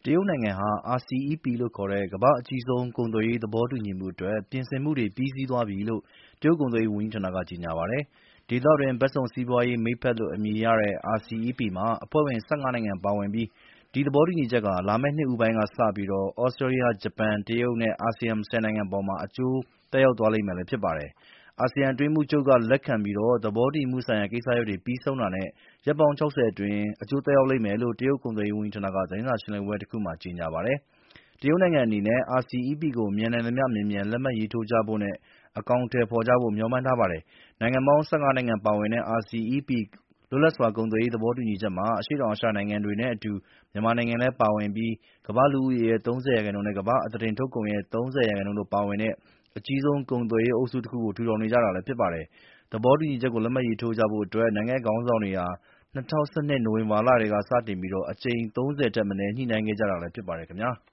တရုတ်နိုင်ငံဟာ RCEP လို့ခေါ်တဲ့ ကမ္ဘာ့အကြီးဆုံးကုန်သွယ်ရေးသဘောတူညီမှုအတွက် ပြင်ဆင်မှုတွေပြီးစီးသွားပြီလို့ တရုတ်ကုန်သွယ်ရေးဝန်ကြီးဌာနက ကြေညာပါတယ်။ ဒေသတွင်း ဘက်စုံစီးပွားရေးမိတ်ဖက်လို့အမည်ရတဲ့ RCEP မှာ အဖွဲ့ဝင် ၁၅ နိုင်ငံပါဝင်ပြီး ဒီသဘောတူညီချက်ဟာ လာမယ့်နှစ်ဦးပိုင်းကစပြီး သြစတြေးလျ၊ ဂျပန်၊ တရုတ်နဲ့ အာဆီယံ ၁၀ နိုင်ငံအပေါ် အကျိုးသက်ရောက်သွားလိမ့်မယ်ဖြစ်ပါတယ်။ အာဆီယံအတွင်းရေးမှူးချုပ်က လက်ခံပြီး သဘောတူညီမှုဆိုင်ရာကိစ္စရပ်တွေပြီးဆုံးတာနဲ့ ရက်ပေါင်း ၆၀ အတွင်း အကျိုးသက်ရောက်လိမ့်မယ်လို့ တရုတ်ကုန်သွယ်ရေးဝန်ကြီးဌာနက သတင်းစာရှင်းလင်းပွဲတခုမှာ ကြေညာပါတယ်။ တရုတ်နိုင်ငံအနေနဲ့ RCEP ကို မြန်နိုင်သမျှမြန်မြန် လက်မှတ်ရေးထိုးကြဖို့နဲ့ အကောင်အထည်ဖော်ကြဖို့ မျှော်မှန်းထားပါတယ်။ နိုင်ငံပေါင်း ၁၅ နိုင်ငံပါဝင်တဲ့ RCEP လွတ်လပ်စွာကုန်သွယ်ရေးသဘောတူညီချက်မှာ အရှေ့တောင်အာရှနိုင်ငံတွေနဲ့အတူ မြန်မာနိုင်ငံလည်းပါဝင်ပြီး ကမ္ဘာ့လူဦးရေရဲ့ ၃၀% နဲ့ ကမ္ဘာ့အသားတင်ထုတ်ကုန်ရဲ့ ၃၀% တို့ပါဝင်တဲ့ အကြီးဆုံးကုန်သွယ်ရေးအုပ်စုတခုကို ထူထောင်နေကြတာလည်းဖြစ်ပါတယ်။ သဘောတူညီချက်ကို လက်မှတ်ရေးထိုးကြဖို့အတွက် နိုင်ငံခေါင်းဆောင်တွေဟာ ၂၀၁၂ နိုဝင်ဘာလထဲကစတင်ပြီး အကြိမ် ၃၀ ထက်မနည်း ညှိနှိုင်းခဲ့ကြတာလည်းဖြစ်ပါတယ်ခင်ဗျာ။